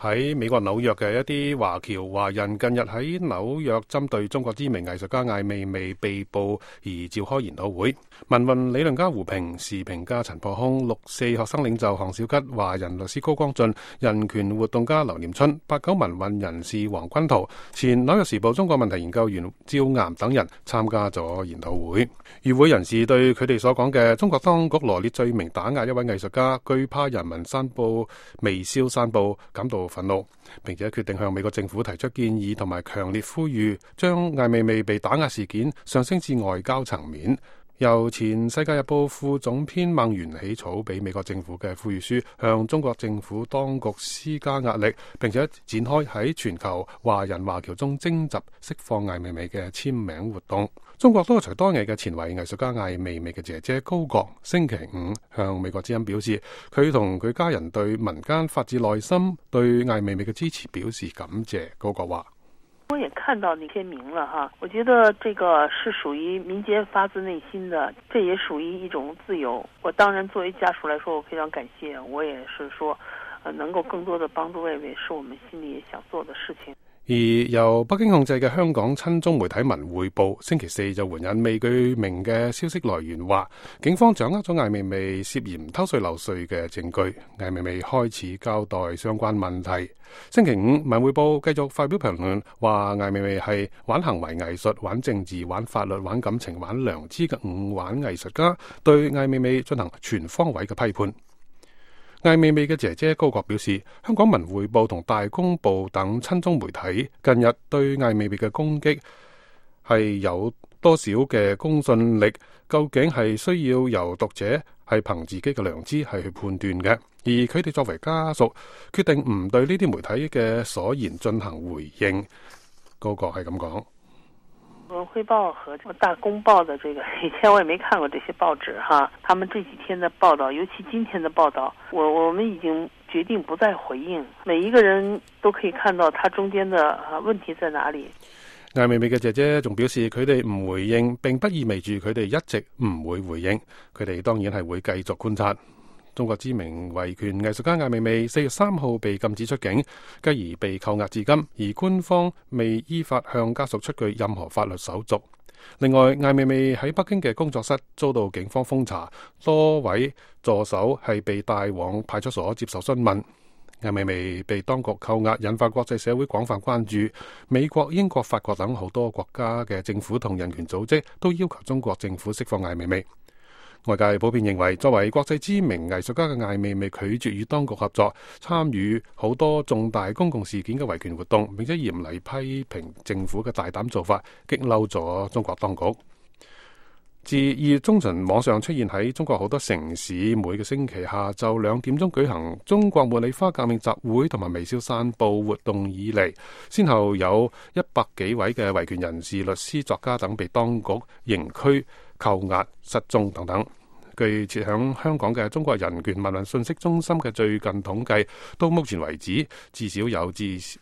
喺美國紐約嘅一啲華僑華人近日喺紐約針對中國知名藝術家艾未未被捕而召開研討會。民運理論家胡平、時評家陳破空、六四學生領袖項小吉、華人律師高光進、人權活動家劉念春、89民運人士黃君濤、前紐約時報中國問題研究員趙岩等人參加咗研討會。與會人士對佢哋所講嘅中國當局羅列罪名打壓一位藝術家、懼怕人民散布微笑散步感到憤怒，並且決定向美國政府提出建議同埋強烈呼籲，將艾未未被打壓事件上升至外交層面。由前《世界日報》副總編孟元起草俾美國政府嘅呼籲書，向中國政府當局施加壓力，並且展開喺全球華人華僑中徵集釋放艾未未嘅簽名活動。中國多才多藝嘅前衛藝術家艾未未嘅姐姐高閣星期五向美國之音表示，佢同佢家人對民間發自內心對艾未未嘅支持表示感謝。高閣話： 我也看到你簽名了哈，我覺得這個是屬於民間發自內心的，這也屬於一種自由。我當然作為家屬來說，我非常感謝，我也是說，能夠更多的幫助魏魏，是我們心裏想做的事情。 而由北京控制嘅香港親中媒體《文匯報》星期四就援引未具名嘅消息來源話，警方掌握咗艾未未涉嫌偷稅漏稅嘅證據。艾未未開始交代相關問題。星期五，《文匯報》繼續發表評論，話艾未未係玩行為藝術、玩政治、玩法律、玩感情、玩良知嘅5玩藝術家，對艾未未進行全方位嘅批判。艾未未嘅姐姐高閣表示，香港《文匯報》同《大公報》等親中媒體近日對艾未未嘅攻擊係有多少嘅公信力，究竟係需要由讀者係憑自己嘅良知係去判斷嘅，而佢哋作為家屬決定唔對呢啲媒體嘅所言進行回應。高閣係咁講。 文匯報和大公報的這個，以前我也沒看過這些報紙哈，他們這幾天的報道，尤其今天的報道，我們已經決定不再回應。每一個人都可以看到他中間的問題在哪裏。 艾未未嘅姐姐仲表示，佢哋唔回應並不意味住佢哋一直唔會回應，佢哋當然係會繼續觀察。中國知名維權藝術家艾未未4月3號被禁止出境，繼而被扣押至今，而官方未依法向家屬出具任何法律手續。另外，艾未未喺北京嘅工作室遭到警方封查，多位助手係被帶往派出所接受詢問。艾未未被當局扣押，引發國際社會廣泛關注。美國、英國、法國等好多國家嘅政府同人權組織都要求中國政府釋放艾未未。外界普遍認為，作為國際知名藝術家嘅艾未未拒絕與當局合作，參與好多重大公共事件嘅維權活動，並且嚴厲批評政府嘅大膽做法，激嬲咗中國當局。自2月中旬網上出現喺中國好多城市每個星期下晝2點鐘舉行中國茉莉花革命集會同埋微笑散步活動以嚟，先後有100幾位嘅維權人士、律師、作家等被當局刑拘、扣押、失蹤等等。據設響香港嘅中國人權民運信息中心嘅最近統計，到目前為止，至少有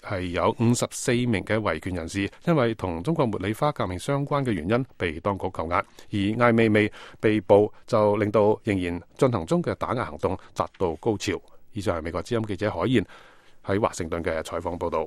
54名嘅維權人士因為同中國茉莉花革命相關嘅原因被當局扣押，而艾未未被捕就令到仍然進行中嘅打壓行動達到高潮。以上係美國之音記者海燕喺華盛頓嘅採訪報道。